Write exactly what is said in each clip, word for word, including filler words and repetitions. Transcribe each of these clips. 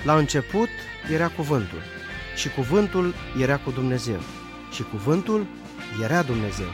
La început era cuvântul și cuvântul era cu Dumnezeu și cuvântul era Dumnezeu.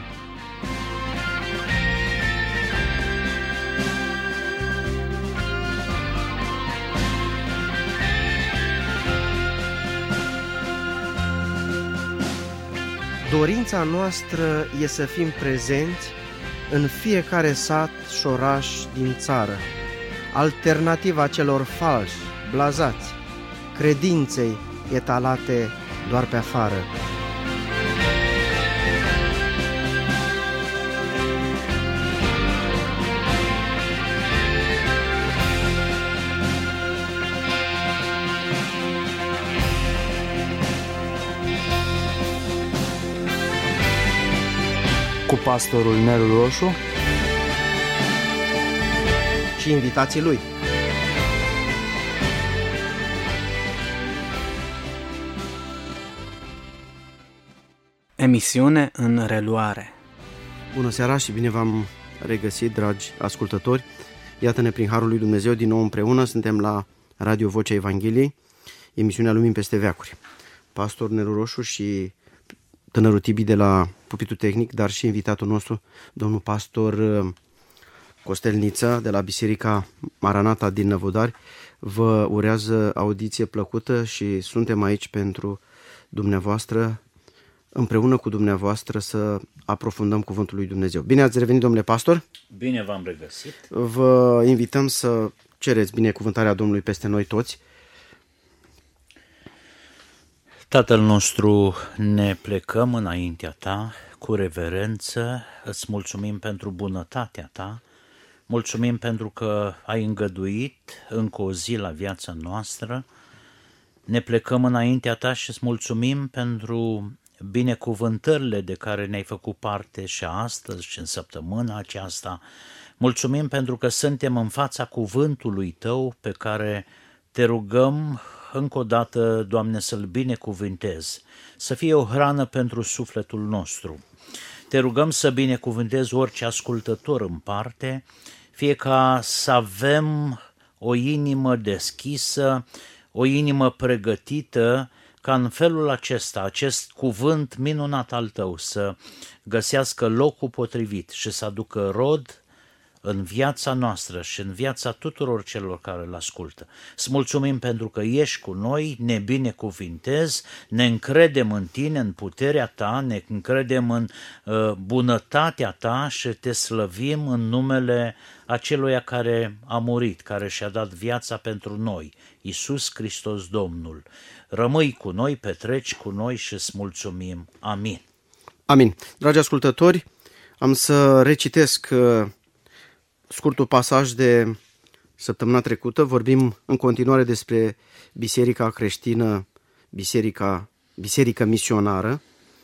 Dorința noastră e să fim prezenți în fiecare sat și oraș din țară, alternativa celor falși, blazați, credinței etalate doar pe afară. Cu pastorul Nelu Roșu și invitații lui. Emisiune în reluare. Bună seara și bine v-am regăsit, dragi ascultători. Iată-ne prin harul lui Dumnezeu din nou împreună. Suntem la Radio Vocea Evangheliei, emisiunea Lumii peste veacuri. Pastor Nelu Roșu și tânărul Tibi de la pupitul tehnic, dar și invitatul nostru, domnul pastor Costelniță de la Biserica Maranata din Năvodari, vă urează audiție plăcută și suntem aici pentru dumneavoastră, împreună cu dumneavoastră, să aprofundăm cuvântul lui Dumnezeu. Bine ați revenit, domnule pastor! Bine v-am regăsit! Vă invităm să cereți binecuvântarea Domnului peste noi toți. Tatăl nostru, ne plecăm înaintea Ta cu reverență, îți mulțumim pentru bunătatea Ta, mulțumim pentru că ai îngăduit încă o zi la viața noastră, ne plecăm înaintea Ta și îți mulțumim pentru binecuvântările de care ne-ai făcut parte și astăzi și în săptămâna aceasta. Mulțumim pentru că suntem în fața cuvântului Tău pe care Te rugăm încă o dată, Doamne, să-l binecuvântezi, să fie o hrană pentru sufletul nostru. Te rugăm să binecuvântezi orice ascultător în parte, fie ca să avem o inimă deschisă, o inimă pregătită, ca în felul acesta, acest cuvânt minunat al Tău să găsească locul potrivit și să aducă rod în viața noastră și în viața tuturor celor care îl ascultă. Îți mulțumim pentru că ești cu noi, ne binecuvintezi, ne încredem în Tine, în puterea Ta, ne încredem în uh, bunătatea Ta și Te slăvim în numele aceluia care a murit, care și-a dat viața pentru noi, Iisus Hristos Domnul. Rămâi cu noi, petreci cu noi și îți mulțumim. Amin. Amin. Dragi ascultători, am să recitesc uh, scurtul pasaj de săptămâna trecută. Vorbim în continuare despre Biserica creștină, Biserica, Biserica misionară,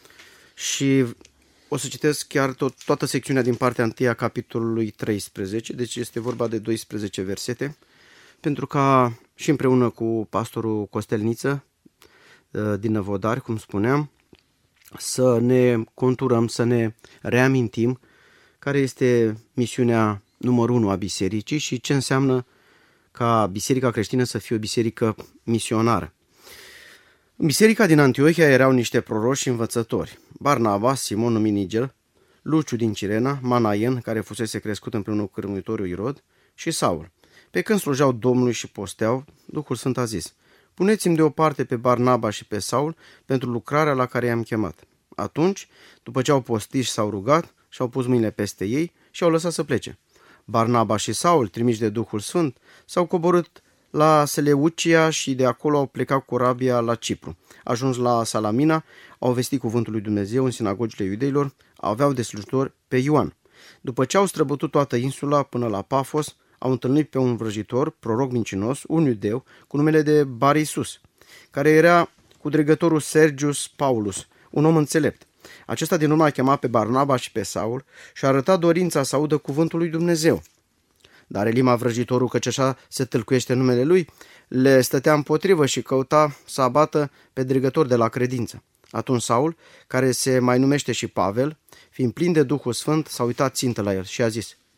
și o să citesc chiar tot, toată secțiunea din partea întâi a capitolului treisprezece, deci este vorba de doisprezece versete, pentru ca și împreună cu pastorul Costelniță din Năvodari, cum spuneam, să ne conturăm, să ne reamintim care este misiunea numărul unu a bisericii și ce înseamnă ca biserica creștină să fie o biserică misionară. În biserica din Antiohia erau niște proroși și învățători: Barnaba, Simon numit Nigel, Luciu din Cirena, Manaien, care fusese crescut împreună cu cârmuitorul Irod, și Saul. Pe când slujeau Domnului și posteau, Duhul Sfânt a zis: puneți-mi deoparte pe Barnaba și pe Saul pentru lucrarea la care i-am chemat. Atunci, după ce au postit și s-au rugat, și-au pus mâinile peste ei și au lăsat să plece. Barnaba și Saul, trimiși de Duhul Sfânt, s-au coborât la Seleucia și de acolo au plecat cu corabia la Cipru. Ajuns la Salamina, au vestit cuvântul lui Dumnezeu în sinagogile iudeilor, aveau de slujitor pe Ioan. După ce au străbătut toată insula până la Pafos, au întâlnit pe un vrăjitor, proroc mincinos, un iudeu, cu numele de Barisus, care era cu dregătorul Sergius Paulus, un om înțelept. Acesta din urmă a chemat pe Barnaba și pe Saul și a arătat dorința să audă cuvântul lui Dumnezeu. Dar Elima, vrăjitorul, căci așa se tâlcuiește numele lui, le stătea împotrivă și căuta să abată pe dregător de la credință. Atunci Saul, care se mai numește și Pavel, fiind plin de Duhul Sfânt, s-a uitat țintă la el și a zis: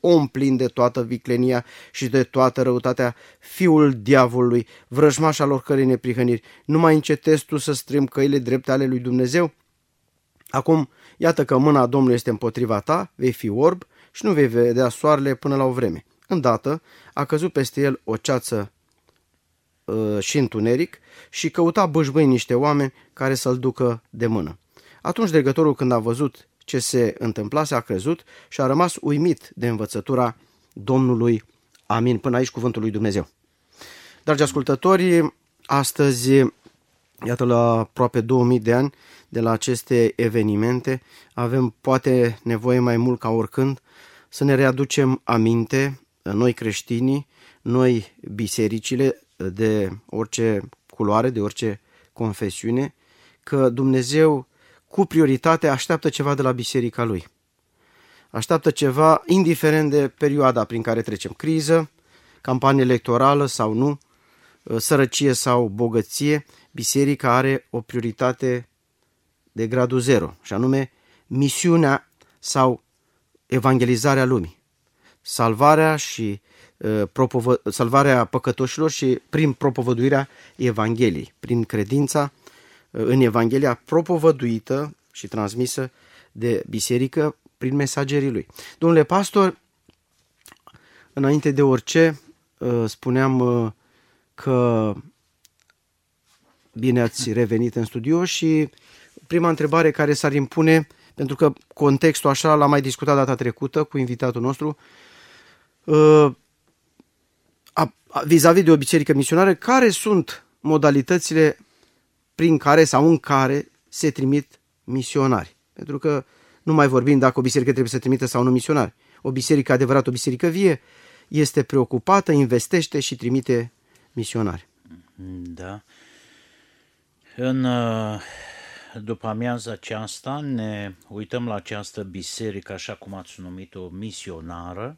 om plin de toată viclenia și de toată răutatea, fiul diavolului, vrăjmaș al oricărei neprihăniri, nu mai încetezi tu să strâmbi căile drepte ale lui Dumnezeu? Acum, iată că mâna Domnului este împotriva ta, vei fi orb și nu vei vedea soarele până la o vreme. Îndată a căzut peste el o ceață uh, și întuneric și căuta bâșbâi niște oameni care să-l ducă de mână. Atunci dregătorul, când a văzut ce se întâmplase, a crezut și a rămas uimit de învățătura Domnului. Amin. Până aici cuvântul lui Dumnezeu. Dragi ascultători, astăzi, iată, la aproape două mii de ani de la aceste evenimente, avem poate nevoie mai mult ca oricând să ne readucem aminte, noi creștinii, noi bisericile de orice culoare, de orice confesiune, că Dumnezeu cu prioritate așteaptă ceva de la biserica Lui. Așteaptă ceva indiferent de perioada prin care trecem. Criză, campanie electorală sau nu, sărăcie sau bogăție, biserica are o prioritate de gradul zero, și anume misiunea sau evangelizarea lumii. Salvarea și uh, propovă, salvarea păcătoșilor și prin propovăduirea Evangheliei, prin credința uh, în Evanghelia propovăduită și transmisă de biserică prin mesagerii lui. Domnule pastor, înainte de orice, uh, spuneam uh, că bine ați revenit în studio și prima întrebare care s-ar impune, pentru că contextul așa l-am mai discutat data trecută cu invitatul nostru, vis-a-vis de o biserică misionară, care sunt modalitățile prin care sau în care se trimit misionari? Pentru că nu mai vorbim dacă o biserică trebuie să trimită sau nu misionari. O biserică adevărată, o biserică vie, este preocupată, investește și trimite misionari. Da. În după amiaza aceasta ne uităm la această biserică, așa cum ați numit-o, misionară.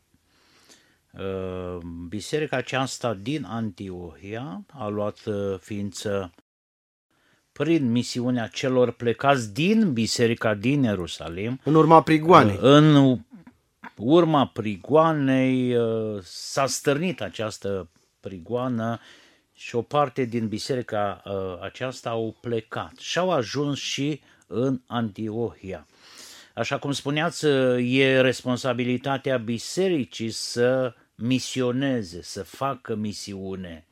Biserica aceasta din Antiohia a luat ființă prin misiunea celor plecați din biserica din Ierusalim. În urma prigoanei. În urma prigoanei s-a stârnit această prigoană și o parte din biserica aceasta au plecat și au ajuns și în Antiohia. Așa cum spuneați, e responsabilitatea bisericii să misioneze, să facă misiune.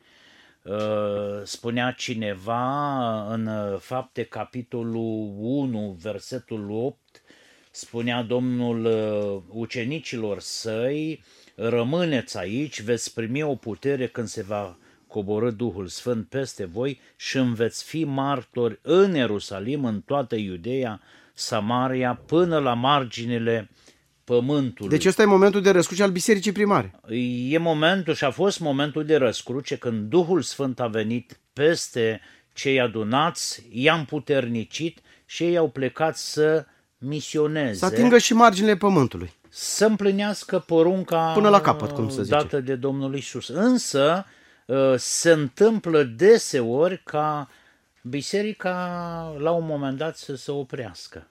Spunea cineva în Fapte, capitolul unu, versetul opt, spunea Domnul ucenicilor săi: rămâneți aici, veți primi o putere când se va coborî Duhul Sfânt peste voi și îmi veți fi martori în Ierusalim, în toată Iudeea, Samaria, până la marginile pământului. Deci ăsta e momentul de răscruce al bisericii primare. E momentul și a fost momentul de răscruce când Duhul Sfânt a venit peste cei adunați, i-a împuternicit și ei au plecat să misioneze. Să atingă și marginile pământului. Să împlinească porunca până la capăt, cum se zice, dată de Domnul Iisus. Însă se întâmplă deseori ca biserica la un moment dat să se oprească.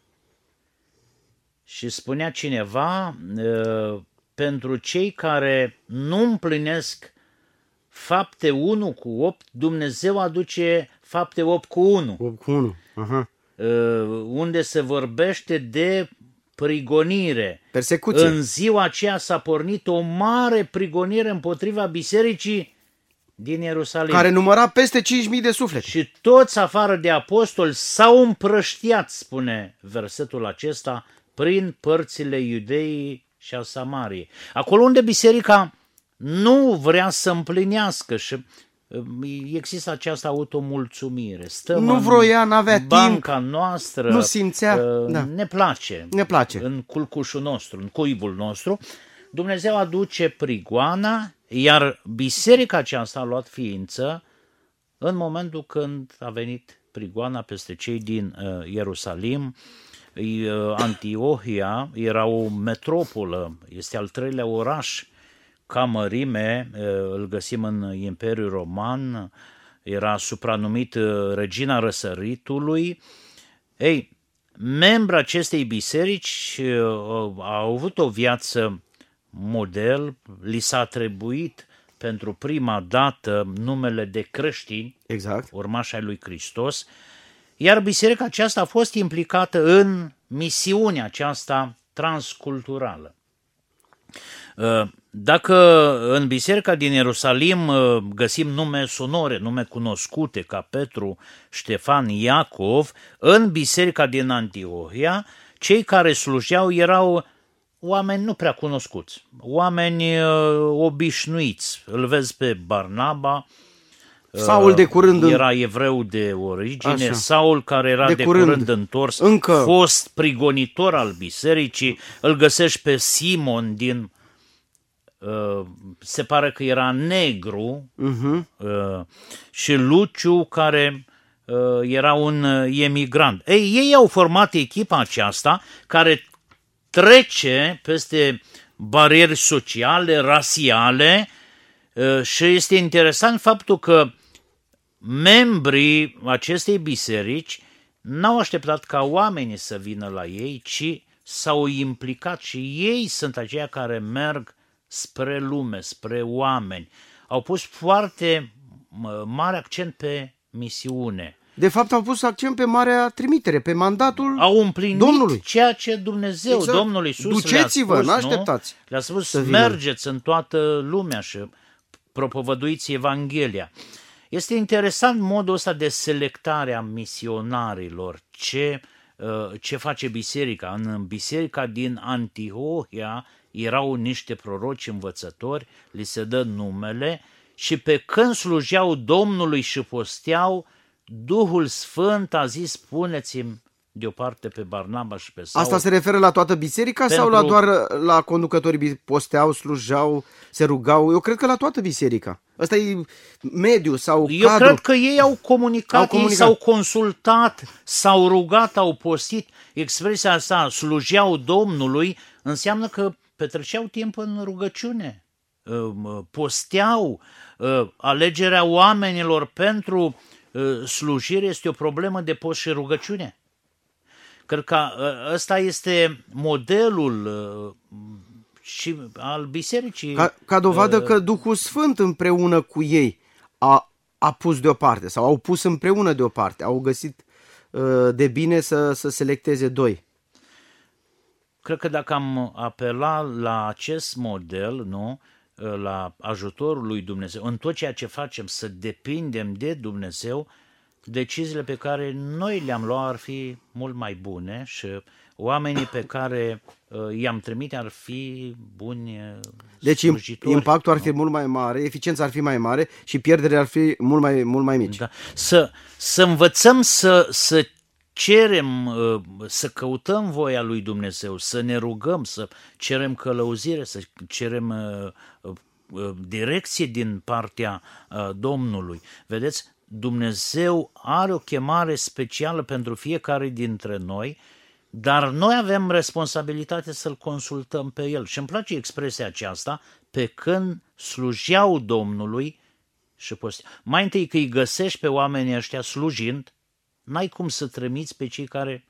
Și spunea cineva, pentru cei care nu împlinesc Fapte unu cu opt, Dumnezeu aduce Fapte opt cu unu. opt cu unu. Aha. Unde se vorbește de prigonire. Persecuție. În ziua aceea s-a pornit o mare prigonire împotriva bisericii din Ierusalim, care număra peste cinci mii de suflete. Și toți afară de apostoli s-au împrăștiat, spune versetul acesta, prin părțile Iudeii și a Samariei. Acolo unde biserica nu vrea să împlinească și există această automulțumire. Stăm nu vroia, n-avea în banca timp, noastră, nu simțea, uh, da. ne place, ne place în culcușul nostru, în cuibul nostru. Dumnezeu aduce prigoana, iar biserica aceasta a luat ființă în momentul când a venit prigoana peste cei din uh, Ierusalim. Uh, Antiohia era o metropolă, este al treilea oraș ca mărime, uh, îl găsim în Imperiul Roman, era supranumit uh, Regina Răsăritului. Ei, membrii acestei biserici uh, au avut o viață model, li s-a atribuit pentru prima dată numele de creștini, Exact. urmași ai lui Hristos, iar biserica aceasta a fost implicată în misiunea aceasta transculturală. Dacă în biserica din Ierusalim găsim nume sonore, nume cunoscute ca Petru, Ștefan, Iacov, în biserica din Antiohia, cei care slujeau erau oameni nu prea cunoscuți, oameni obișnuiți. Îl vezi pe Barnaba, Saul de curând era evreu de origine, Așa. Saul care era de, De curând, curând întors, încă fost prigonitor al bisericii, îl găsești pe Simon din, uh, se pare că era negru, uh-huh. uh, și Luciu care uh, era un emigrant. Ei, ei au format echipa aceasta care trece peste bariere sociale, rasiale, uh, și este interesant faptul că membrii acestei biserici n-au așteptat ca oamenii să vină la ei, ci s-au implicat și ei sunt aceia care merg spre lume, spre oameni. Au pus foarte mare accent pe misiune. De fapt au pus accent pe marea trimitere, pe mandatul Au împlinit Domnului. ceea ce Dumnezeu, Exact. Domnul Iisus Duceți-vă, le-a spus, n-așteptați nu? Le-a spus, să vină. mergeți în toată lumea și propovăduiți Evanghelia. Este interesant modul ăsta de selectare a misionarilor. Ce, ce face biserica? În biserica din Antiohia erau niște proroci învățători, li se dă numele și pe când slujeau Domnului și posteau, Duhul Sfânt a zis, puneți-mi deoparte pe Barnaba și pe Saul. Asta se referă la toată biserica Pentru... sau la doar la conducătorii posteau, slujeau, se rugau? Eu cred că la toată biserica. Ăsta e mediu sau Eu cadru. cred că ei au comunicat, Au comunicat. ei s-au consultat, s-au rugat, au postit. Expresia asta, slujeau Domnului, înseamnă că petreceau timp în rugăciune, posteau. Alegerea oamenilor pentru slujire este o problemă de post și rugăciune. Cred că ăsta este modelul și al bisericii. Ca, ca dovadă uh, că Duhul Sfânt împreună cu ei a, a pus deoparte sau au pus împreună deoparte, au găsit uh, de bine să, să selecteze doi. Cred că dacă am apelat la acest model, nu, la ajutorul lui Dumnezeu, în tot ceea ce facem să depindem de Dumnezeu, deciziile pe care noi le-am luat ar fi mult mai bune și oamenii pe care uh, i-am trimite ar fi buni Deci slujitori. impactul ar fi mult mai mare, eficiența ar fi mai mare și pierderea ar fi mult mai, mult mai mici. Da. Să, să învățăm să, să cerem, uh, să căutăm voia lui Dumnezeu, să ne rugăm, să cerem călăuzire, să cerem uh, uh, direcție din partea uh, Domnului. Vedeți? Dumnezeu are o chemare specială pentru fiecare dintre noi, dar noi avem responsabilitatea să-L consultăm pe El. Și îmi place expresia aceasta, pe când slujeau Domnului și posteau. Mai întâi că îi găsești pe oamenii ăștia slujind, n-ai cum să trimiți pe cei care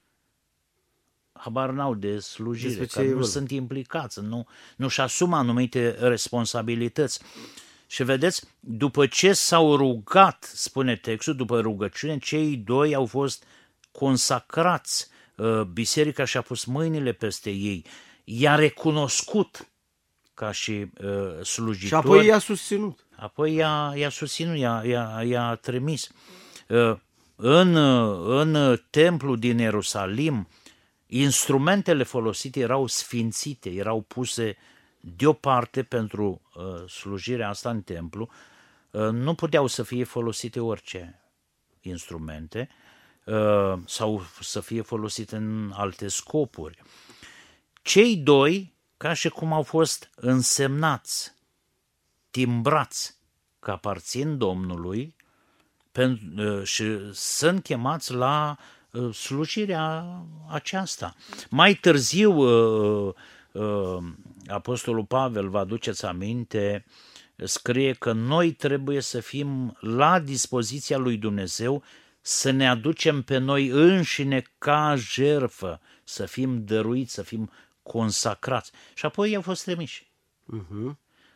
habar n-au de slujire, care nu sunt implicați, nu, nu-și asumă anumite responsabilități. Și vedeți, după ce s-au rugat, spune textul, după rugăciune, cei doi au fost consacrați. Biserica și-a pus mâinile peste ei, i-a recunoscut ca și uh, slujitori. Și apoi i-a susținut. Apoi i-a, i-a susținut, i-a, i-a, i-a trimis. Uh, în, în templul din Ierusalim, instrumentele folosite erau sfințite, erau puse deoparte pentru uh, slujirea asta în templu. Uh, nu puteau să fie folosite orice instrumente uh, sau să fie folosite în alte scopuri. Cei doi, ca și cum au fost însemnați, timbrați că aparțin Domnului pen, uh, și sunt chemați la uh, slujirea aceasta. Mai târziu, uh, uh, Apostolul Pavel, vă aduceți aminte, scrie că noi trebuie să fim la dispoziția lui Dumnezeu, să ne aducem pe noi înșine ca jertfă, să fim dăruiți, să fim consacrați. Și apoi i-au fost trimiși. Uh-huh.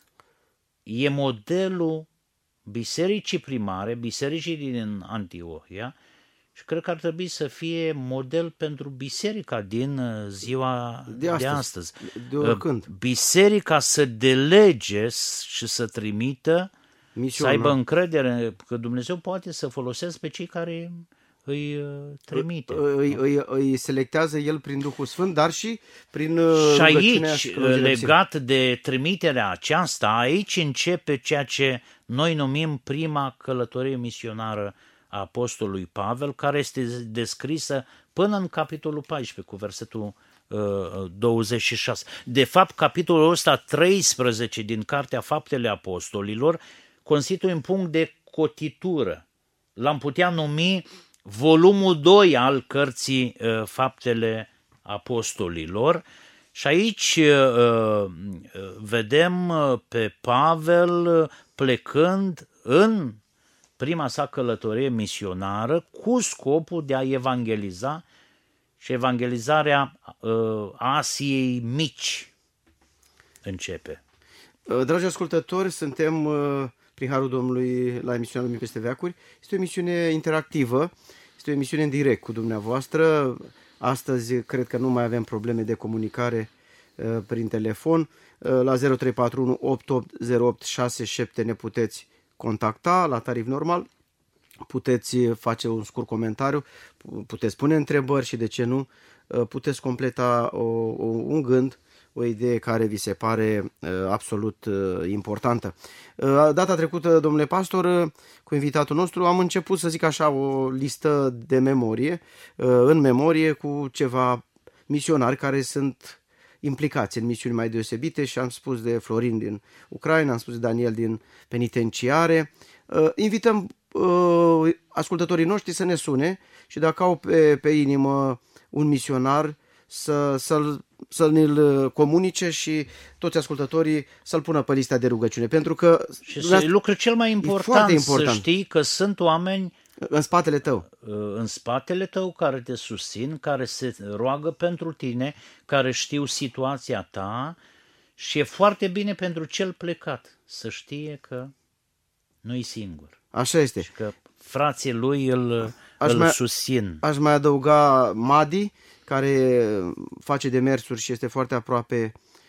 E modelul bisericii primare, bisericii din Antiohia, și cred că ar trebui să fie model pentru biserica din ziua de astăzi. De astăzi. De oricând. Biserica să delege și să trimită, Misiunea. să aibă încredere că Dumnezeu poate să folosească pe cei care îi trimite. Îi, îi, îi selectează El prin Duhul Sfânt, dar și prin și aici, și legat de trimiterea aceasta, aici începe ceea ce noi numim prima călătorie misionară a apostolului Pavel, care este descrisă până în capitolul paisprezece, cu versetul uh, douăzeci și șase. De fapt, capitolul ăsta treisprezece din Cartea Faptele Apostolilor constituie un punct de cotitură. L-am putea numi volumul doi al cărții uh, Faptele Apostolilor. Și aici uh, vedem pe Pavel plecând în prima sa călătorie misionară cu scopul de a evangeliza, și evangelizarea uh, Asiei Mici începe. Dragi ascultători, suntem uh, prin Harul Domnului la emisiunea Lumii peste veacuri. Este o emisiune interactivă, este o emisiune în direct cu dumneavoastră. Astăzi cred că nu mai avem probleme de comunicare uh, prin telefon. Uh, la zero trei patru unu opt opt zero opt șase șapte ne puteți contacta la tarif normal, puteți face un scurt comentariu, puteți pune întrebări și, de ce nu, puteți completa o, o, un gând, o idee care vi se pare uh, absolut uh, importantă. Uh, data trecută, domnule pastor, uh, cu invitatul nostru, am început, să zic așa, o listă de memorie, uh, în memorie cu ceva misionari care sunt implicați în misiuni mai deosebite, și am spus de Florin din Ucraina, am spus de Daniel din penitenciare. Uh, invităm uh, ascultătorii noștri să ne sune și dacă au pe, pe inimă un misionar, să, să-l, să ne-l comunice și toți ascultătorii să-l pună pe lista de rugăciune. Pentru că și să, lucrul cel mai important, important să știi că sunt oameni în spatele tău. În spatele tău care te susțin, care se roagă pentru tine, care știu situația ta, și e foarte bine pentru cel plecat să știe că nu-i singur. Așa este. Și că frații lui îl, îl mai, susțin. Aș mai adăuga Madi, care face demersuri și este foarte aproape,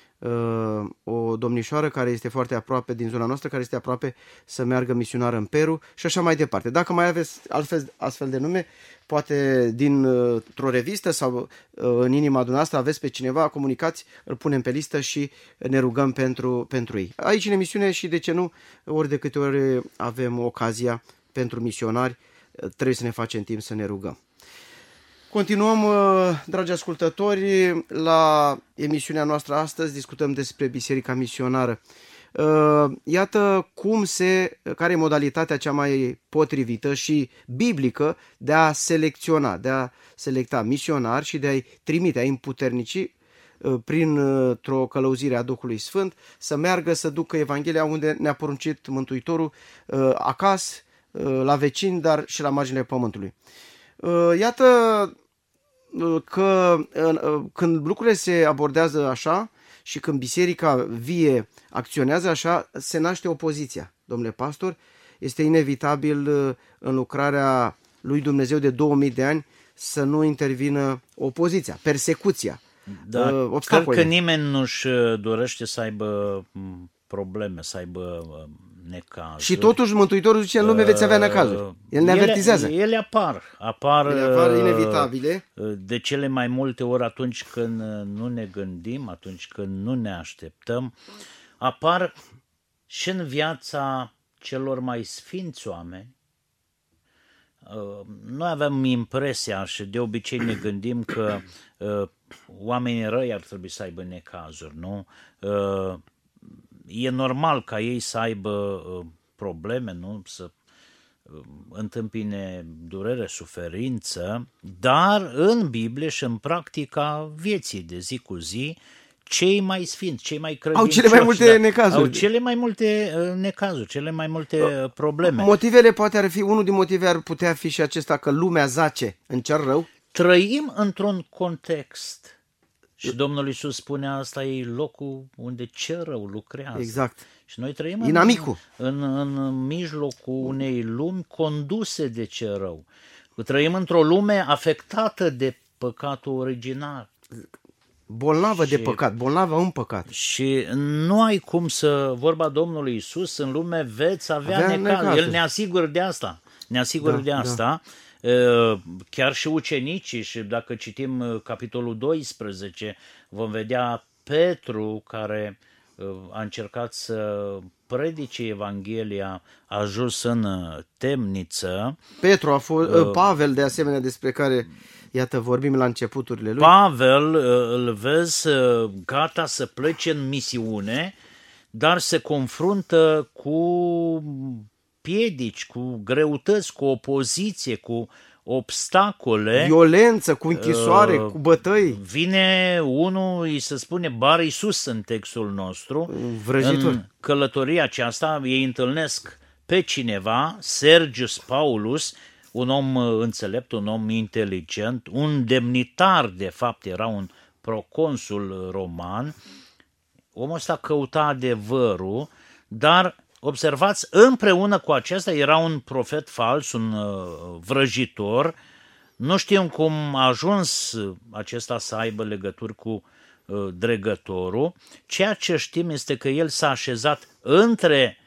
uh, o domnișoară care este foarte aproape din zona noastră, care este aproape să meargă misionară în Peru și așa mai departe. Dacă mai aveți altfel, astfel de nume, poate dintr-o revistă sau uh, în inima dumneavoastră aveți pe cineva, comunicați, îl punem pe listă și ne rugăm pentru, pentru ei. Aici în emisiune, și de ce nu, ori de câte ori avem ocazia pentru misionari, trebuie să ne facem timp să ne rugăm. Continuăm, dragi ascultători, la emisiunea noastră astăzi, discutăm despre Biserica Misionară. Iată cum se, care e modalitatea cea mai potrivită și biblică de a selecționa, de a selecta misionari și de a-i trimite, a-i împuternici printr-o călăuzire a Duhului Sfânt să meargă să ducă Evanghelia unde ne-a poruncit Mântuitorul, acasă, la vecini, dar și la marginile pământului. Iată că când lucrurile se abordează așa și când biserica vie acționează așa, se naște opoziția. Domnule pastor, este inevitabil în lucrarea lui Dumnezeu de două mii de ani să nu intervină opoziția, persecuția, da, obstacole. Cred că nimeni nu-și dorește să aibă probleme, să aibă necazuri. Și totuși Mântuitorul zice, în lume veți avea necazuri. El ne avertizează. Ele, ele apar. Apar, ele apar inevitabile. De cele mai multe ori atunci când nu ne gândim, atunci când nu ne așteptăm. Apar și în viața celor mai sfinți oameni. Noi avem impresia și de obicei ne gândim că oamenii răi ar trebui să aibă necazuri, nu? E normal ca ei să aibă probleme, nu? Să întâmpine durere, suferință, dar în Biblie și în practica vieții de zi cu zi, cei mai sfinți, cei mai credincioși, au cele mai multe da, necazuri. Au cele mai multe necazuri, cele mai multe probleme. Motivele poate ar fi, unul din motive ar putea fi și acesta că lumea zace în cer rău. Trăim într-un context Și Domnul Iisus spune, asta e locul unde cel rău lucrează. Exact. Și noi trăim Inamicul. În, în, în mijlocul unei lumi conduse de cel rău. Trăim într-o lume afectată de păcatul original. Bolnavă Și- de păcat, bolnavă în păcat. Și nu ai cum să, vorba Domnului Iisus, în lume veți avea, Avea necaz. necazuri. El ne asigură de asta. Ne asigură Da, de da. asta. Uh, Chiar și ucenicii, și dacă citim uh, capitolul doisprezece, vom vedea Petru care uh, a încercat să predice Evanghelia, a ajuns în uh, temniță. Petru a fost, Pavel de asemenea, despre care, iată, vorbim la începuturile lui. Pavel uh, îl vezi uh, gata să plece în misiune, dar se confruntă cu piedici, cu greutăți, cu opoziție, cu obstacole. Violență, cu închisoare, Uh, cu bătăi, Vine unul, îi se spune Bar Iisus în textul nostru. vrăjitor. În călătoria aceasta ei întâlnesc pe cineva, Sergius Paulus, un om uh, înțelept, un om inteligent, un demnitar, de fapt era un proconsul roman. Omul ăsta căuta adevărul, dar observați, împreună cu acesta era un profet fals, un uh, vrăjitor. Nu știm cum a ajuns acesta să aibă legături cu uh, dregătorul. Ceea ce știm este că el s-a așezat între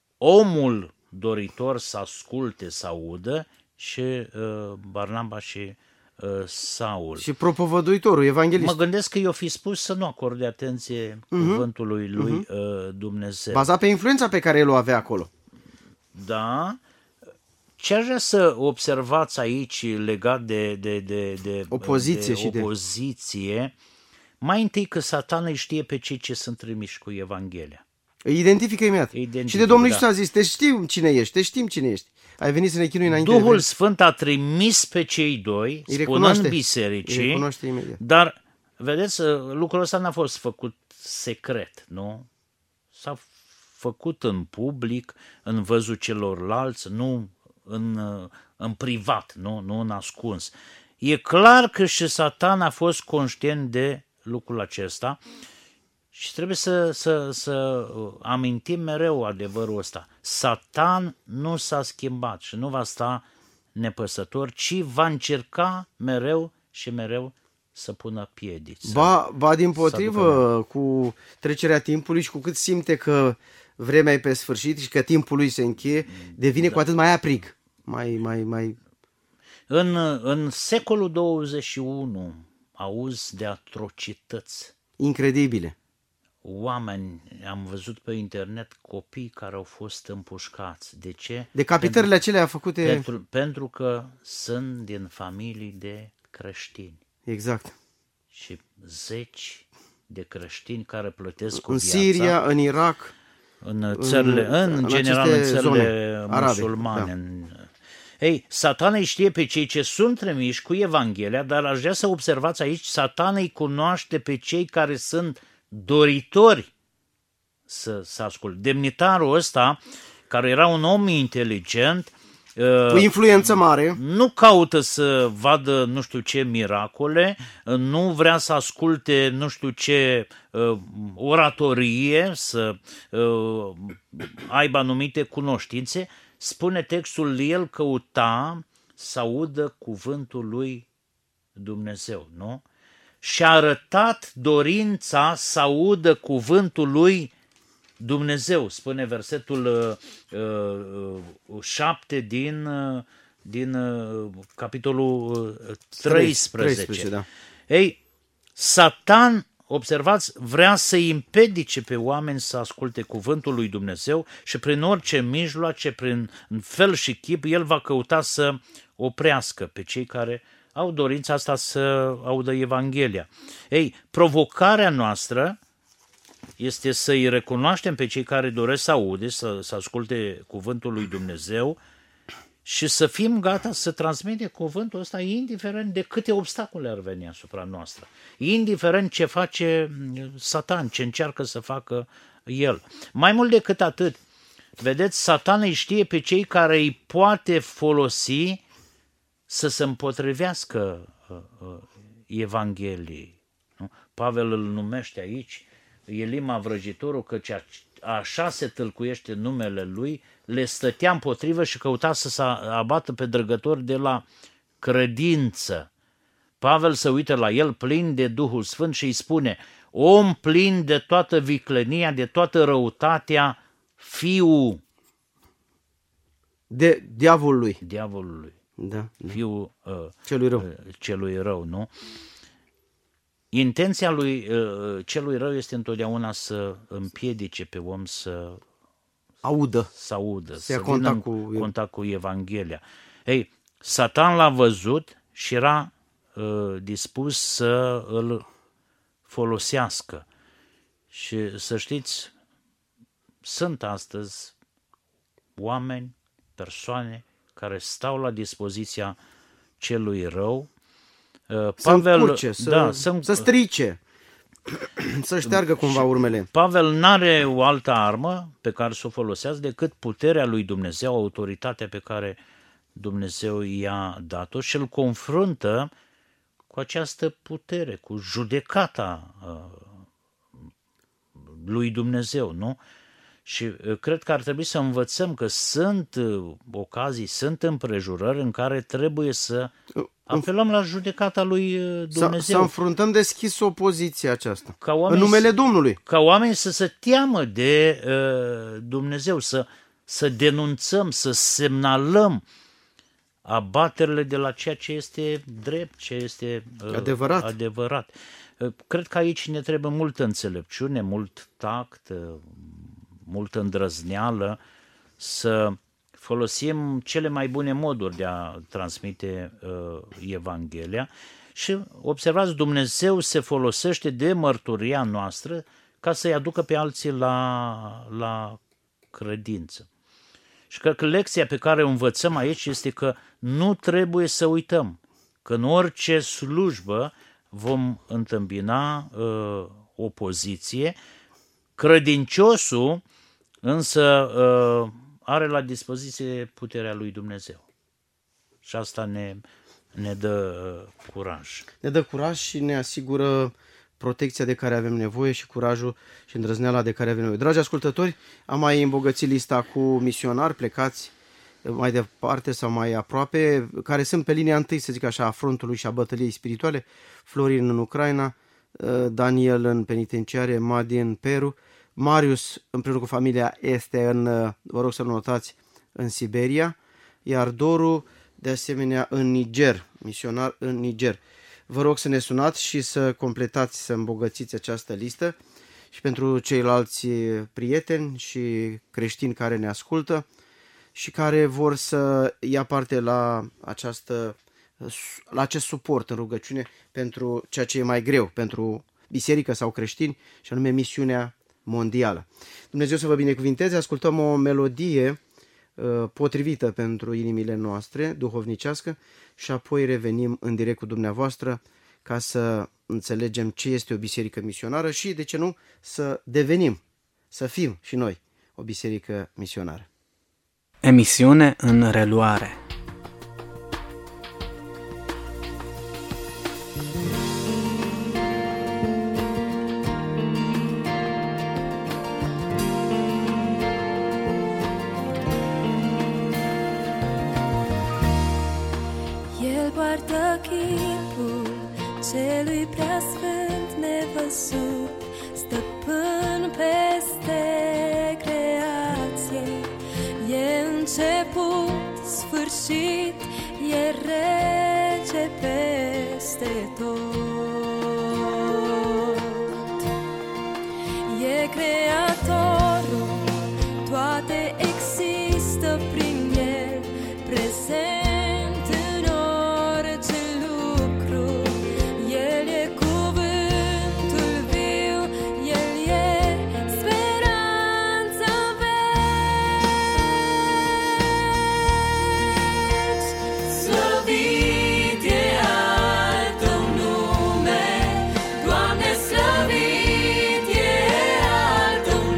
omul doritor să asculte, să audă, și uh, Barnaba și uh, Saul. Și propovăduitorul, evanghelist. Mă gândesc că i-o fi spus să nu acorde atenție cuvântului lui uh, Dumnezeu. Bazat pe influența pe care el o avea acolo. Da. Ce aș vrea să observați aici legat de, de, de, de Opoziție de și de- opoziție, mai întâi că Satan îi știe pe cei ce sunt trimiși cu Evanghelia. Îi identifică imediat. Îi identifică, Și de Domnul da. Iisus a zis, te știm cine ești, te știm cine ești. Ai venit să ne chinui înainte. de Duhul vreme. Sfânt a trimis pe cei doi, Îi spunând recunoaște. Îi bisericii, recunoaște imediat. dar, vedeți, lucrul ăsta n-a fost făcut secret, nu? S-a făcut în public, în văzul celorlalți, nu în, în privat, nu, nu în ascuns. E clar că și Satan a fost conștient de lucrul acesta și trebuie să, să, să amintim mereu adevărul ăsta. Satan nu s-a schimbat și nu va sta nepăsător, ci va încerca mereu și mereu să pună piedici. Ba, ba din să potrivă, cu trecerea timpului și cu cât simte că vremea e pe sfârșit și că timpul lui se încheie, devine Da. cu atât mai aprig. Mai, mai, mai... În, în secolul douăzeci și unu auzi de atrocități. incredibile. Oameni, am văzut pe internet copii care au fost împușcați. De ce? Decapitările acelea făcute... Pentru, pentru că sunt din familii de creștini Exact. și zeci de creștini care plătesc cu În viața Siria, în Irak, în țările, în, în general în aceste țările zone arabe, musulmane. da. În- Ei, Satan îi știe pe cei ce sunt trimiși cu Evanghelia, dar aș vrea să observați aici, Satan îi cunoaște pe cei care sunt doritori să, să asculte. Demnitarul ăsta, care era un om inteligent, cu influență mare, nu caută să vadă nu știu ce miracole, nu vrea să asculte nu știu ce uh, oratorie, să uh, aibă anumite cunoștințe. Spune textul, el căuta să audă cuvântul lui Dumnezeu, nu? Și-a arătat dorința să audă cuvântul lui Dumnezeu, spune versetul uh, uh, șapte din, uh, din uh, capitolul uh, treisprezece. treisprezece, da. Ei, Satan, observați, vrea să împedice pe oameni să asculte cuvântul lui Dumnezeu și prin orice mijloace, prin în fel și chip, el va căuta să oprească pe cei care au dorința asta să audă Evanghelia. Ei, provocarea noastră este să-i recunoaștem pe cei care doresc să aude, să, să asculte cuvântul lui Dumnezeu și să fim gata să transmite cuvântul ăsta indiferent de câte obstacole ar veni asupra noastră, indiferent ce face Satan, ce încearcă să facă el. Mai mult decât atât, vedeți, Satan îi știe pe cei care îi poate folosi să se împotrivească uh, uh, Evangheliei. Nu? Pavel îl numește aici Elima vrăjitorul, căci așa se tâlcuiește numele lui, le stătea împotrivă și căuta să se abată pe drăgători de la credință. Pavel se uită la el plin de Duhul Sfânt și îi spune: om plin de toată viclenia, de toată răutatea, fiul de diavolului. diavolului, Da, da. fiul uh, Celui rău. uh, celui rău, nu? Intenția lui uh, celui rău este întotdeauna să împiedice pe om să Audă. să audă, Să ia să vină contact în cu el. contact cu Evanghelia. Ei, Satan l-a văzut și era uh, dispus să îl folosească. Și să știți, sunt astăzi oameni, persoane care stau la dispoziția celui rău. Uh, Să încurce, să, da, să, să strice, să șteargă cumva urmele. Pavel n-are o altă armă pe care să o folosească decât puterea lui Dumnezeu, autoritatea pe care Dumnezeu i-a dat-o și îl confruntă cu această putere, cu judecata uh, lui Dumnezeu, nu? Și uh, cred că ar trebui să învățăm că sunt uh, ocazii, sunt împrejurări în care trebuie să apelăm la judecata lui uh, Dumnezeu. Să, să înfruntăm deschis opoziția aceasta. Ca oameni în numele să, Domnului. Ca oameni să se teamă de uh, Dumnezeu, să, să denunțăm, să semnalăm abaterile de la ceea ce este drept, ce este uh, adevărat. adevărat. Uh, cred că aici ne trebuie multă înțelepciune, mult tact, uh, multă îndrăzneală, să folosim cele mai bune moduri de a transmite uh, Evanghelia. Și observați, Dumnezeu se folosește de mărturia noastră ca să-i aducă pe alții la, la credință. Și cred că lecția pe care o învățăm aici este că nu trebuie să uităm că în orice slujbă vom întâmpina uh, opoziție. Credinciosul însă uh, are la dispoziție puterea lui Dumnezeu. Și asta ne, ne dă uh, curaj. Ne dă curaj și ne asigură protecția de care avem nevoie și curajul și îndrăzneala de care avem nevoie. Dragi ascultători, am mai îmbogățit lista cu misionari plecați mai departe sau mai aproape, care sunt pe linia întâi, să zic așa, a frontului și a bătăliei spirituale. Florin în Ucraina, Daniel în penitenciare, Madi în Peru, Marius împreună cu familia este în, vă rog să notați, în Siberia, iar Doru de asemenea în Niger, misionar în Niger. Vă rog să ne sunați și să completați, să îmbogățiți această listă și pentru ceilalți prieteni și creștini care ne ascultă și care vor să ia parte la, această, la acest suport în rugăciune pentru ceea ce e mai greu, pentru biserică sau creștini, și anume misiunea mondială. Dumnezeu să vă binecuvinteze, ascultăm o melodie uh, potrivită pentru inimile noastre, duhovnicească, și apoi revenim în direct cu dumneavoastră ca să înțelegem ce este o biserică misionară și, de ce nu, să devenim, să fim și noi o biserică misionară. Emisiune în reluare. El poartă chipul celui preasfânt nevăzut, stăpân peste creație. E început, sfârșit, e rege peste tot. E creatorul, toate există prin el, prezent în orice lucru. El e cuvântul viu, el e speranța veci. Slăvit e al tău nume, Doamne, slăvit e al tău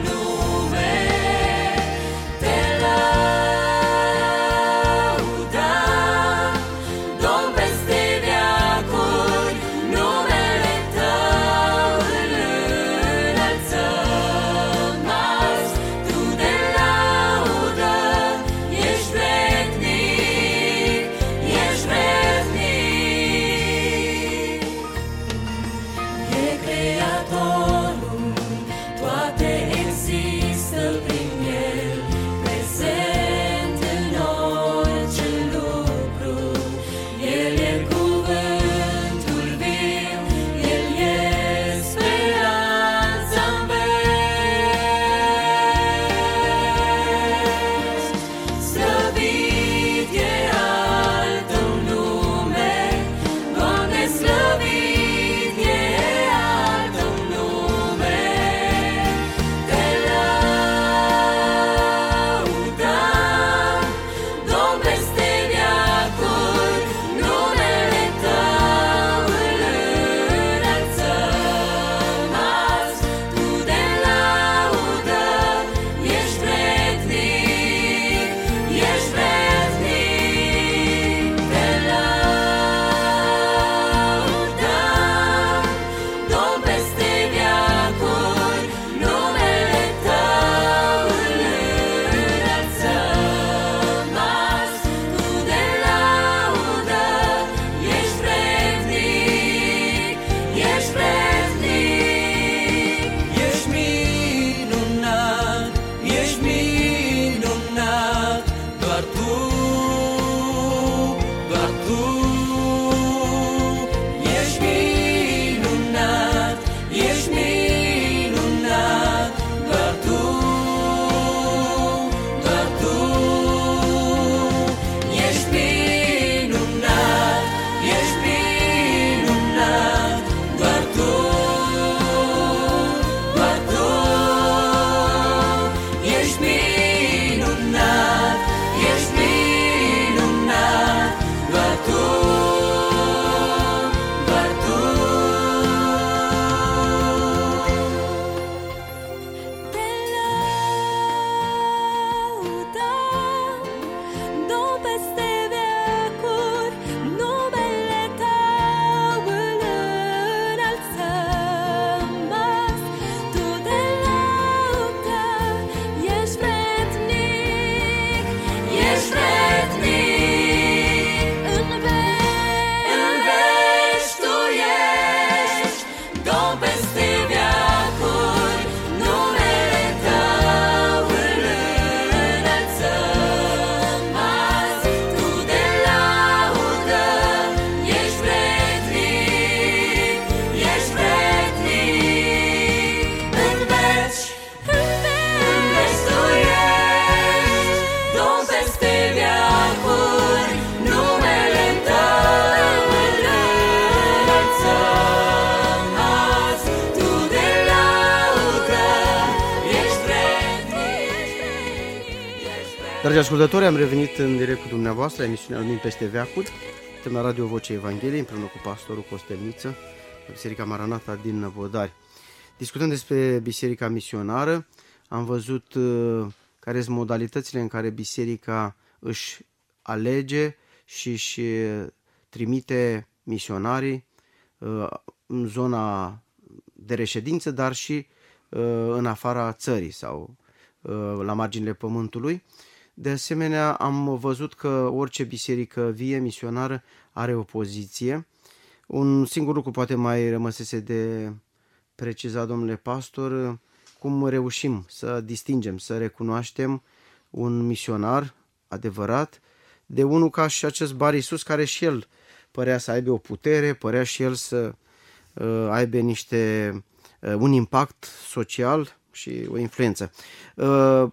Dragi ascultători, am revenit în direct cu dumneavoastră, emisiunea Lumini peste veacuri. Suntem la Radio Vocea Evangheliei, împreună cu pastorul Costel Niță, Biserica Maranata din Năvodari. Discutând despre Biserica Misionară, am văzut uh, care sunt modalitățile în care Biserica își alege și își trimite misionarii uh, în zona de reședință, dar și uh, în afara țării sau uh, la marginile pământului. De asemenea, am văzut că orice biserică vie misionară are o poziție. Un singur lucru poate mai rămăsese de precizat, domnule pastor, cum reușim să distingem, să recunoaștem un misionar adevărat de unul ca și acest Bar Iisus, care și el părea să aibă o putere, părea și el să uh, aibă niște, uh, un impact social și o influență. Uh,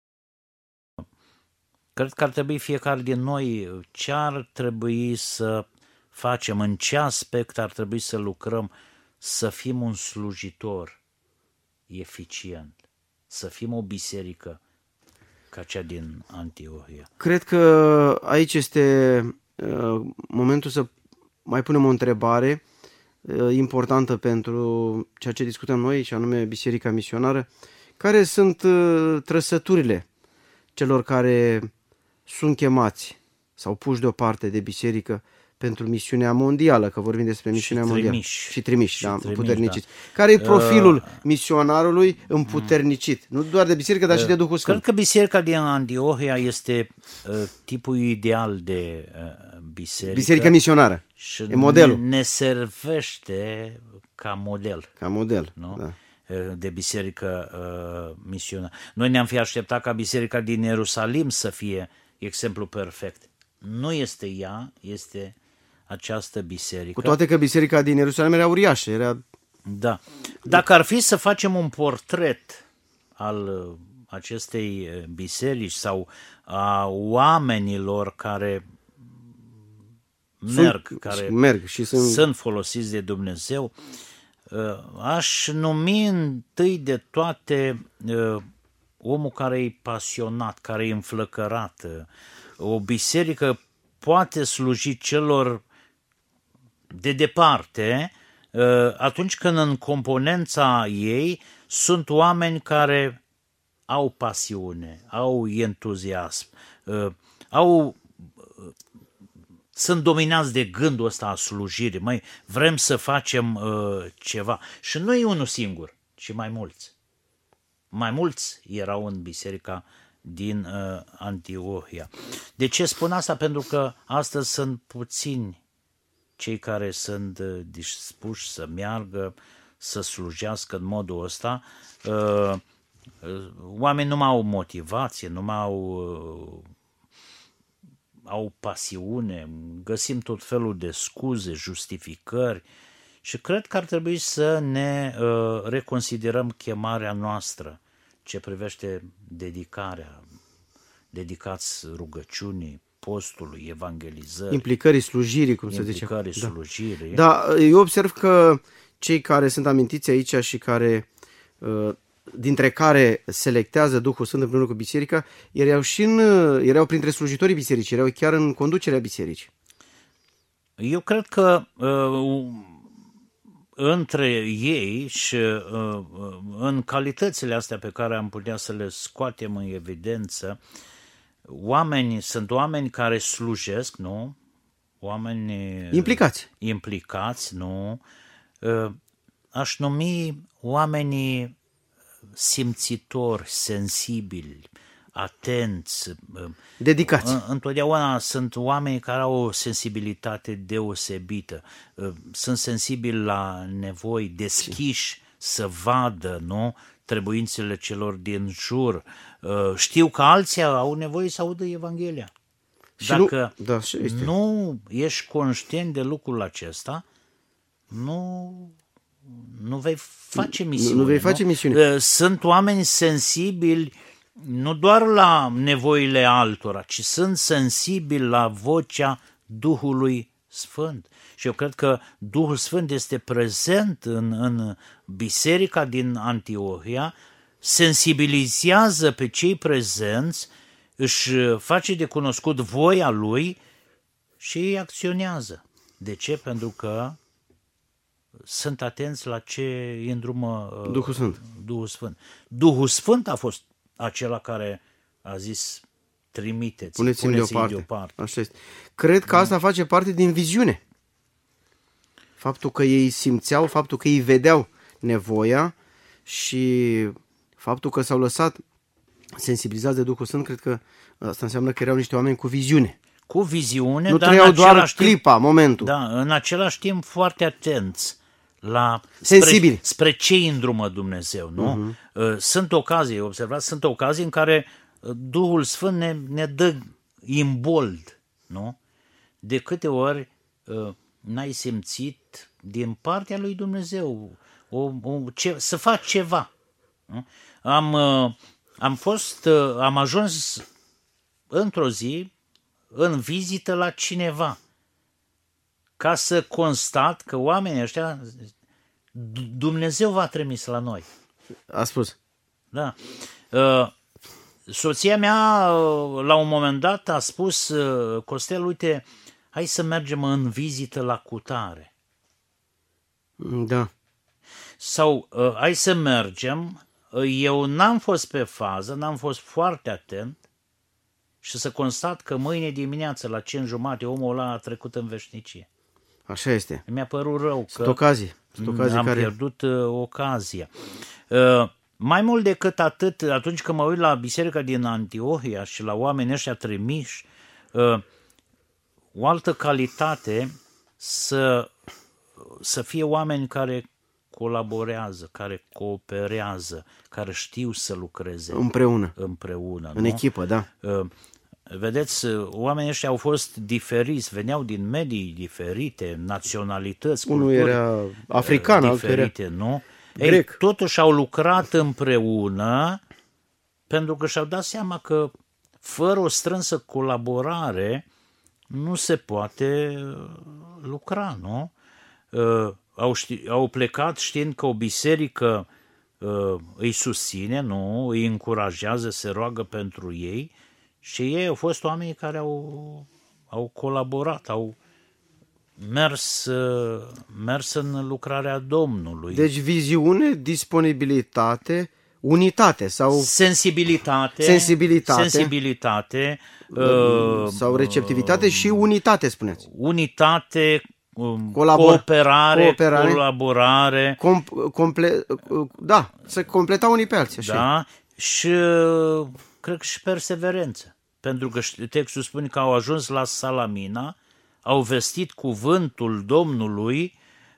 Cred că ar trebui fiecare din noi, ce ar trebui să facem, în ce aspect ar trebui să lucrăm, să fim un slujitor eficient, să fim o biserică ca cea din Antiohia. Cred că aici este uh, momentul să mai punem o întrebare uh, importantă pentru ceea ce discutăm noi, și anume Biserica Misionară. Care sunt uh, trăsăturile celor care sunt chemați sau puși deoparte de biserică pentru misiunea mondială, că vorbim despre misiunea și mondială. Trimiși. Și trimiși. Și da, trimiși, împuterniciți. Da. Care e profilul uh, misionarului împuternicit? Nu doar de biserică, dar uh, și de Duhul Sfânt. Cred că biserica din Antiohia este uh, tipul ideal de uh, biserică. Biserica misionară. Și e modelul. Ne, ne servește ca model. Ca model, nu? Da. De biserică uh, misionară. Noi ne-am fi așteptat ca biserica din Ierusalim să fie exemplu perfect. Nu este ea, este această biserică. Cu toate că biserica din Ierusalim era uriașă. Era... Da. Dacă ar fi să facem un portret al acestei biserici sau a oamenilor care merg, sunt, care merg și sunt... sunt folosiți de Dumnezeu, aș numi întâi de toate omul care e pasionat, care e înflăcărat. O biserică poate sluji celor de departe atunci când în componența ei sunt oameni care au pasiune, au entuziasm, au, sunt dominați de gândul ăsta a slujirii. Măi, vrem să facem uh, ceva. Și nu e unul singur, ci mai mulți. Mai mulți erau în biserica din uh, Antiohia. De ce spun asta? Pentru că astăzi sunt puțini cei care sunt uh, dispuși să meargă, să slujească în modul ăsta. Uh, uh, oamenii nu mai au motivație, nu mai au... Uh, au pasiune, găsim tot felul de scuze, justificări și cred că ar trebui să ne uh, reconsiderăm chemarea noastră ce privește dedicarea, dedicați rugăciunii, postului, evangelizării. Implicării slujirii, cum se zice. Implicării slujirii. Da, eu observ că cei care sunt amintiți aici și care... Uh, dintre care selectează Duhul Sfânt împreună cu biserica, erau și în, erau printre slujitorii bisericii, erau chiar în conducerea bisericii. Eu cred că uh, între ei și uh, în calitățile astea pe care am putea să le scoatem în evidență, oameni, sunt oameni care slujesc, nu? Oameni implicați. Implicați, nu? Uh, aș numi oamenii simțitori, sensibili, atenți. Dedicați. Întotdeauna sunt oameni care au o sensibilitate deosebită. Sunt sensibili la nevoi, deschiși să vadă, nu, trebuințele celor din jur. Știu că alții au nevoie să audă Evanghelia. Și Dacă nu, da, și nu ești conștient de lucrul acesta, nu... Nu vei face misiune. Nu vei face nu? misiune. Sunt oameni sensibili nu doar la nevoile altora, ci sunt sensibili la vocea Duhului Sfânt. Și eu cred că Duhul Sfânt este prezent în, în biserica din Antiohia, sensibilizează pe cei prezenți își face de cunoscut voia lui și ei acționează. De ce? Pentru că sunt atenți la ce îi îndrumă uh, Duhul Sfânt. Duhul Sfânt. Duhul Sfânt a fost acela care a zis trimiteți, Puneți-mi puneți-i deoparte. deoparte. Așa este. Cred că asta face parte din viziune. Faptul că ei simțeau, faptul că ei vedeau nevoia și faptul că s-au lăsat sensibilizați de Duhul Sfânt, cred că asta înseamnă că erau niște oameni cu viziune. Cu viziune, Nu dar trăiau în doar același timp, clipa, momentul. da, în același timp foarte atenți la Sensibili. spre, spre ce îi îndrumă Dumnezeu, nu? Uh-huh. Sunt ocazii, observați, sunt ocazii în care Duhul Sfânt ne, ne dă imbold, nu? De câte ori uh, n-ai simțit din partea lui Dumnezeu o, o, ce, să faci ceva. Nu? Am, uh, am fost, uh, am ajuns într-o zi în vizită la cineva ca să constat că oamenii ăștia Dumnezeu v-a trimis la noi. A spus. Da. Uh, soția mea la un moment dat a spus, Costel, uite, hai să mergem în vizită la cutare. Da. Sau hai să mergem, eu n-am fost pe fază, n-am fost foarte atent și să constat că mâine dimineață la cinci jumate omul ăla a trecut în veșnicie. Așa este. Mi-a părut rău Sunt că ocazii. Sunt ocazii am care... pierdut uh, ocazia. Uh, mai mult decât atât, atunci când mă uit la biserica din Antiohia și la oamenii ăștia trimiși, uh, o altă calitate să, să fie oameni care colaborează, care cooperează, care știu să lucreze Împreună. împreună. În nu? echipă, da. Uh, Vedeți, oamenii ăștia au fost diferiți, veneau din medii diferite, naționalități, Unul culturi era african, altul era diferite, nu? Ei, grec. totuși au lucrat împreună pentru că și-au dat seama că fără o strânsă colaborare nu se poate lucra, nu? Uh, au, ști, au plecat știind că o biserică uh, îi susține, nu? Îi încurajează, se roagă pentru ei. Și ei au fost oamenii care au, au colaborat, au mers, mers în lucrarea Domnului. Deci viziune, disponibilitate, unitate sau... Sensibilitate, Sensibilitate. sensibilitate sau uh, receptivitate și unitate, spuneți. unitate, um, Colabor- cooperare, cooperare. colaborare. Com- comple- da, să completau unii pe alții. Așa. Da, și cred că și perseverență. Pentru că textul spune că au ajuns la Salamina, au vestit cuvântul Domnului,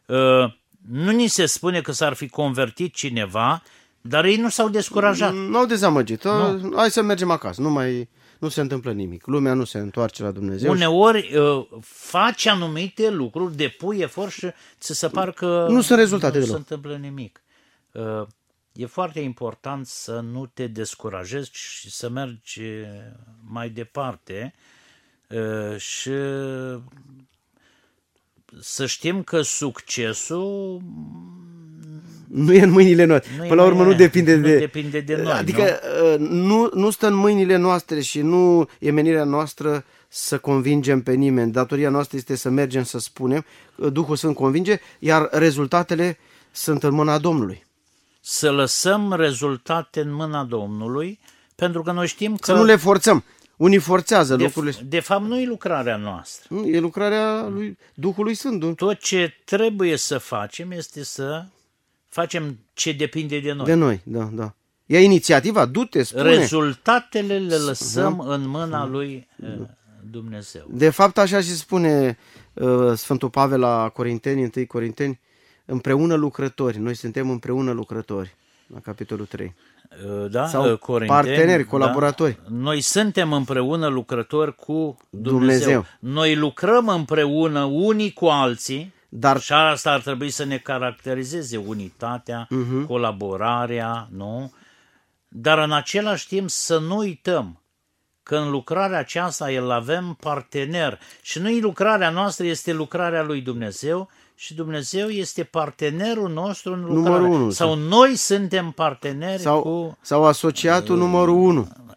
nu ni se spune că s-ar fi convertit cineva, dar ei nu s-au descurajat. Nu au dezamăgit. Nu. Hai să mergem acasă. Nu mai nu se întâmplă nimic. Lumea nu se întoarce la Dumnezeu. Uneori faci anumite lucruri, depui efort și ți se par că Nu sunt rezultate nu deloc. se întâmplă nimic. E foarte important să nu te descurajezi și să mergi mai departe și să știm că succesul Nu e în mâinile noastre. nu Până la urmă e, nu depinde nu de... depinde de noi. Adică nu? Nu, nu stă în mâinile noastre și nu e menirea noastră să convingem pe nimeni. Datoria noastră este să mergem să spunem, Duhul Sfânt convinge, iar rezultatele sunt în mâna Domnului. Să lăsăm rezultate în mâna Domnului, pentru că noi știm că... Să nu le forțăm. Unii forțează de, lucrurile. de fapt, nu e lucrarea noastră. Nu, e lucrarea lui Duhului Sfânt. Tot ce trebuie să facem este să facem ce depinde de noi. De noi, da, da. Ia inițiativa, du-te, spune. Rezultatele le lăsăm da. în mâna lui da. Dumnezeu. De fapt, așa și spune uh, Sfântul Pavel la Corinteni, întâi Corinteni, împreună lucrători. Noi suntem împreună lucrători, la capitolul trei. Da, Sau Corinteni, parteneri, colaboratori. Da. Noi suntem împreună lucrători cu Dumnezeu. Dumnezeu. Noi lucrăm împreună unii cu alții, Dar și asta ar trebui să ne caracterizeze unitatea, uh-huh. colaborarea, nu? Dar în același timp să nu uităm că în lucrarea aceasta el avem partener și nu lucrarea noastră, este lucrarea lui Dumnezeu și Dumnezeu este partenerul nostru în lucrare. Numărul unu, sau noi suntem parteneri sau, cu... sau asociatul uh, numărul unu.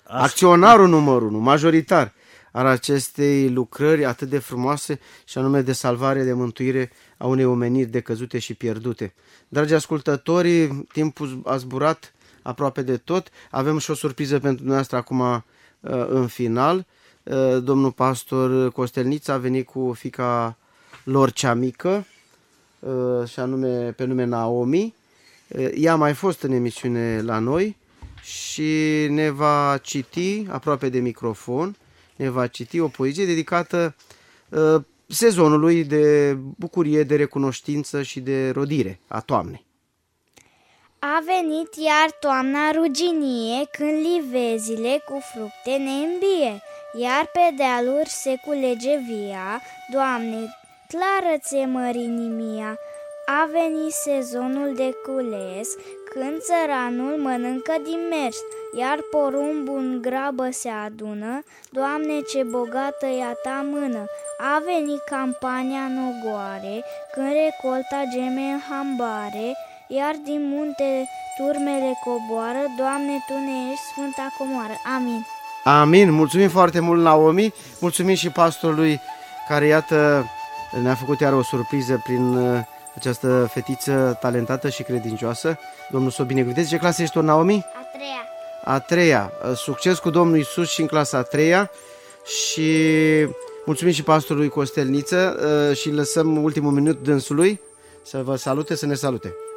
acționarul numărul unu, majoritar al acestei lucrări atât de frumoase și anume de salvare, de mântuire a unei omeniri decăzute și pierdute. Dragi ascultători, timpul a zburat aproape de tot. Avem și o surpriză pentru dumneavoastră acum în final. Domnul pastor Costelnița a venit cu fiica lor cea mică, și anume pe nume Naomi. Ea a mai fost în emisiune la noi și ne va citi, aproape de microfon, ne va citi o poezie dedicată uh, sezonului de bucurie, de recunoștință și de rodire a toamnei. A venit iar toamna ruginie, când livezile cu fructe ne îmbie, iar pe dealuri se culege via. Doamne, clară ți-e mărinimia. A venit sezonul de cules, când țăranul mănâncă din mers, iar porumbul în grabă se adună. Doamne, ce bogată e a ta mână! A venit campania în ogoare, când recolta geme în hambare, iar din munte turmele coboară. Doamne, Tu ne ești sfânta comoară. Amin. Amin. Mulțumim foarte mult, Naomi. Mulțumim și pastorului care, iată, ne-a făcut iar o surpriză prin această fetiță talentată și credincioasă. Domnul să o binecuvânteze. Ce clasă ești tu, Naomi? A treia. A treia. Succes cu Domnul Iisus și în clasa a treia. Și mulțumim și pastorului Costelniță și lăsăm ultimul minut dânsului să vă salute, să ne salute.